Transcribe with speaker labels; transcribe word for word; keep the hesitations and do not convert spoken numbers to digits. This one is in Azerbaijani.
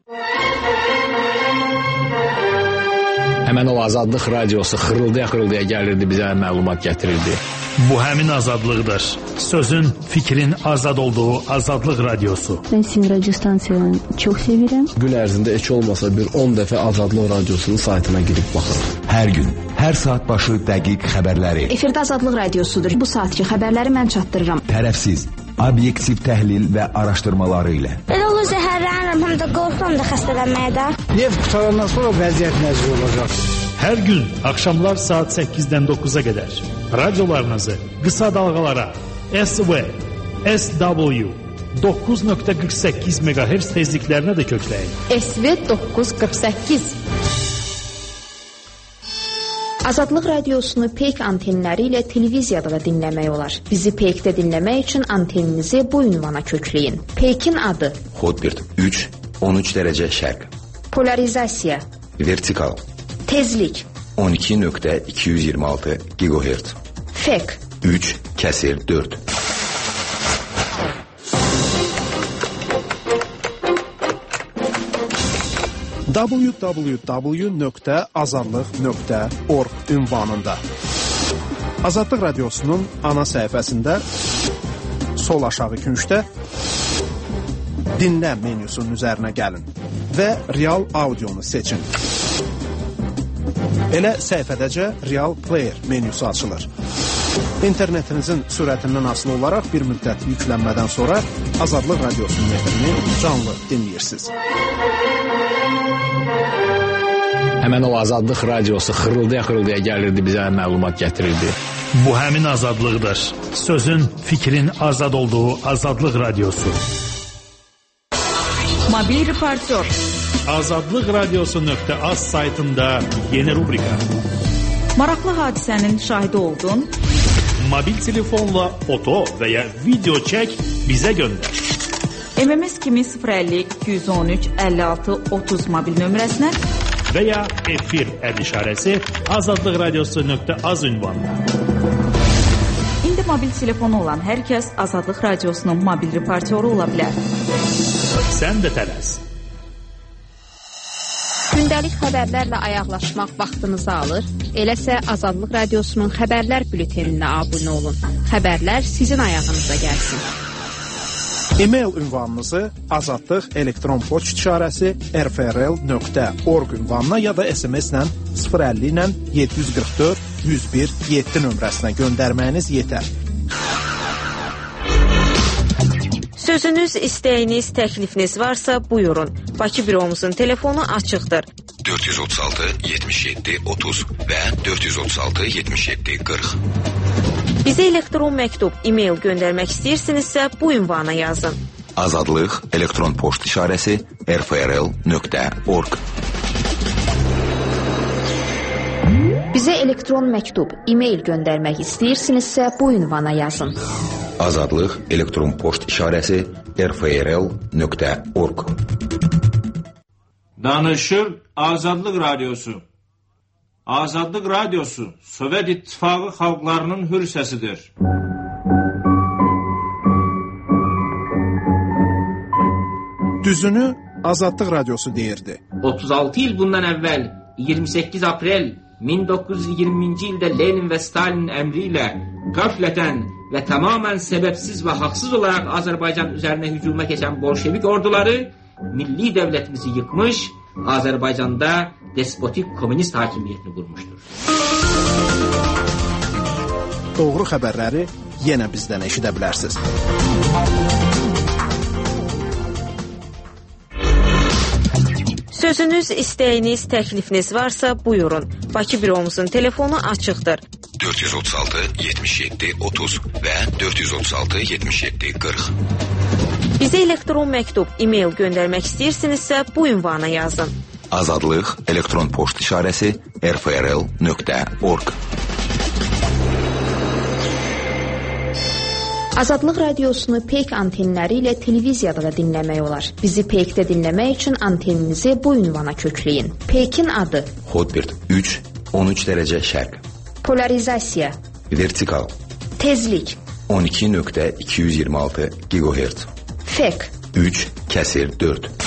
Speaker 1: Həmən o Azadlıq radiosu xırıldaya-xırıldaya gəlirdi, bizə məlumat gətirirdi.
Speaker 2: Bu həmin azadlıqdır. Sözün, fikrin azad olduğu Azadlıq radiosu.
Speaker 3: Ben sizin radyo stansiyanı çok severim.
Speaker 1: Gün ərzində heç olmasa bir on dəfə Azadlıq radiosunun saytına girib baxırım.
Speaker 4: Hər gün, hər saat başı dəqiq xəbərləri.
Speaker 3: Efirdə Azadlıq radiosudur. Bu saatki xəbərləri mən çatdırıram.
Speaker 4: Tərəfsiz, obyektiv təhlil və araşdırmaları ilə.
Speaker 5: Elə olur zəhərlənirəm, həm də qorxuram da xəstələnməyə də.
Speaker 6: Neft qutarandan sonra vəziyyət nəzir olacaq.
Speaker 2: Hər gün axşamlar saat səkkizdən doqquza qədər radiolarınızı qısa dalğalara S V, S W doqquz nöqtə qırx səkkiz meqahertz tezliklərinə də kökləyin.
Speaker 7: S V doqquz qırx səkkiz.
Speaker 3: Azadlıq radiosunu peyk antenləri ilə televiziyada da dinləmək olar. Bizi peykdə dinləmək üçün anteninizi bu ünvana kökləyin. Peykin adı:
Speaker 8: Hotbird üç on üç dərəcə şərq.
Speaker 3: Polarizasiya:
Speaker 8: Vertikal.
Speaker 3: Tezlik:
Speaker 8: on iki nöqtə iki yüz iyirmi altı gigahertz.
Speaker 3: Fek:
Speaker 8: üç kəsir dörd.
Speaker 9: w w w nöqtə azadlıq nöqtə org ünvanında. Azadlıq radiosunun ana səhifəsində sol aşağı küncdə dinlə menyusunun üzərinə gəlin və real audionu seçin. Elə səhifədəcə Real Player menyusu açılır. İnternetinizin sürətindən asılı olaraq bir müddət yüklənmədən sonra Azadlıq radiosunun efrini canlı dinləyirsiniz.
Speaker 1: Həmən o Azadlıq radiosu xırıldaya-xırıldaya gəlirdi, bizə məlumat gətirirdi.
Speaker 2: Bu həmin azadlıqdır. Sözün, fikrin azad olduğu Azadlıq radiosu.
Speaker 7: Mobil reportör.
Speaker 2: Azadlıq radiosu nöqtə az saytında yeni rubrika.
Speaker 7: Maraqlı hadisənin şahidi oldun.
Speaker 2: Mobil telefonla foto və ya video çək, bizə göndər.
Speaker 7: M M S kimi sıfır əlli iki yüz on üç əlli altı otuz mobil nömrəsinə
Speaker 2: və ya efir əd işarəsi azadlıq radiosu nöqtə az ünvanına.
Speaker 7: İndi mobil telefonu olan hər kəs Azadlıq radiosunun mobil reportyoru ola bilər.
Speaker 2: Sən də tələs.
Speaker 10: Gündəlik xəbərlərlə ayaqlaşmaq vaxtınızı alır. Eləsə Azadlıq radiosunun xəbərlər bülteninə abunə olun. Xəbərlər sizin ayağınıza gəlsin.
Speaker 9: E-mail ünvanınızı azadlıq elektron poçt işarəsi r f r l nöqtə org ünvanına ya da S M S-lə sıfır əlli ilə yeddi yüz qırx dörd yüz bir yeddi nömrəsinə göndərməyiniz yetər.
Speaker 11: Sözünüz, istəyiniz, təklifiniz varsa buyurun. Bakı büromuzun telefonu açıqdır.
Speaker 8: dörd yüz otuz altı yetmiş yeddi otuz və dörd yüz otuz altı yetmiş yeddi qırx.
Speaker 11: Bizə elektron məktub, e-mail göndərmək istəyirsinizsə bu ünvana yazın.
Speaker 8: Azadlıq elektron poçt işarəsi r f r l nöqtə org.
Speaker 3: Bizə elektron məktub, e-mail göndərmək istəyirsinizsə bu ünvana yazın.
Speaker 8: Azadlıq elektron poçt işarəsi r f r l nöqtə org.
Speaker 12: Danışır Azadlıq radiosu. Azadlıq radiosu Sovet İttifaqı xalqlarının hür səsidir.
Speaker 9: Düzünü Azadlıq radiosu deyirdi.
Speaker 13: otuz altı il bundan əvvəl iyirmi səkkiz aprel min doqquz yüz iyirminci ildə Lenin və Stalinin əmri ilə qəflətən və tamamən səbəbsiz və haqsız olaraq Azərbaycan üzərinə hücuma keçən bolşevik orduları milli dövlətimizi yıkmış, Azərbaycanda despotik komünist hakimiyyətini qurmuşdur.
Speaker 9: Doğru xəbərləri yenə bizdən eşidə bilərsiniz.
Speaker 11: Sözünüz, istəyiniz, təklifiniz varsa buyurun. Bakı büromuzun telefonu açıqdır.
Speaker 8: dörd yüz otuz altı yetmiş yeddi otuz və dörd yüz otuz altı yetmiş yeddi qırx.
Speaker 11: Bizə elektron məktub, e-mail göndərmək istəyirsinizsə bu ünvana yazın.
Speaker 8: Azadlıq elektron poçt işarəsi r f r l nöqtə org.
Speaker 3: Azadlıq radiosunu peyk antenləri ilə televiziyada da dinləmək olar. Bizi peykdə dinləmək üçün anteninizi bu ünvana kökləyin. Peykin adı:
Speaker 8: Hotbird üç on üç dərəcə şərq.
Speaker 3: Polarizasiya:
Speaker 8: Vertikal.
Speaker 3: Tezlik:
Speaker 8: on iki nöqtə iki yüz iyirmi altı gigahertz.
Speaker 3: Fek:
Speaker 8: üç kəsir dörd.